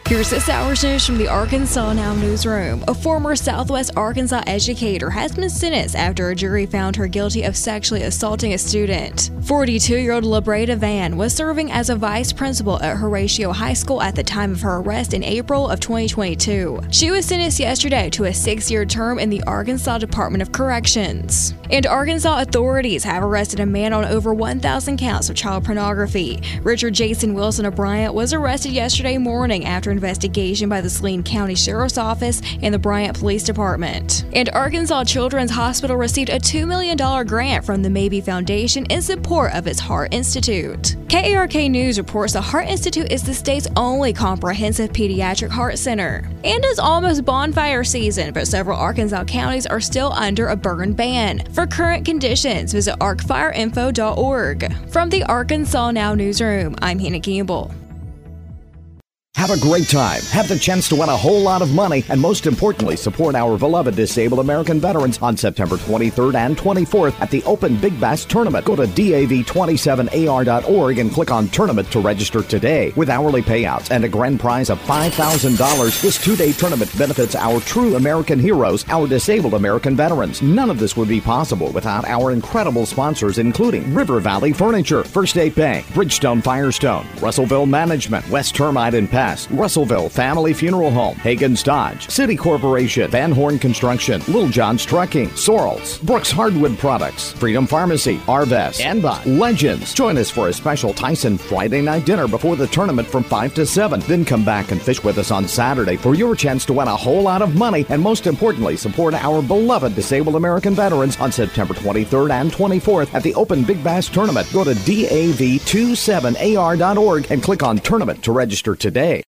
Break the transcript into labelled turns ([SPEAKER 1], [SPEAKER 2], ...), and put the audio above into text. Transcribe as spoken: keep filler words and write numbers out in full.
[SPEAKER 1] Here's this hour's news from the Arkansas Now newsroom. A former Southwest Arkansas educator has been sentenced after a jury found her guilty of sexually assaulting a student. forty-two-year-old LaBreda Van was serving as a vice principal at Horatio High School at the time of her arrest in April of twenty twenty-two. She was sentenced yesterday to a six-year term in the Arkansas Department of Corrections. And Arkansas authorities have arrested a man on over one thousand counts of child pornography. Richard Jason Wilson of Bryant was arrested yesterday morning after investigation by the Saline County Sheriff's Office and the Bryant Police Department. And Arkansas Children's Hospital received a two million dollars grant from the Maybe Foundation in support of its Heart Institute. K A R K News reports the Heart Institute is the state's only comprehensive pediatric heart center. And it's almost bonfire season, but several Arkansas counties are still under a burn ban. For current conditions, visit arc fire info dot org. From the Arkansas Now newsroom, I'm Hannah Campbell.
[SPEAKER 2] Have a great time, have the chance to win a whole lot of money, and most importantly, support our beloved disabled American veterans on September twenty-third and twenty-fourth at the Open Big Bass Tournament. Go to D A V twenty-seven A R dot org and click on Tournament to register today. With hourly payouts and a grand prize of five thousand dollars, this two-day tournament benefits our true American heroes, our disabled American veterans. None of this would be possible without our incredible sponsors, including River Valley Furniture, First State Bank, Bridgestone Firestone, Russellville Management, West Termite and Pest, Russellville Family Funeral Home, Hagen's Dodge, City Corporation, Van Horn Construction, Little John's Trucking, Sorrells, Brooks Hardwood Products, Freedom Pharmacy, Arvest, and by Legends. Join us for a special Tyson Friday night dinner before the tournament from five to seven. Then come back and fish with us on Saturday for your chance to win a whole lot of money and most importantly, support our beloved disabled American veterans on September twenty-third and twenty-fourth at the Open Big Bass Tournament. Go to D A V twenty-seven A R dot org and click on Tournament to register today.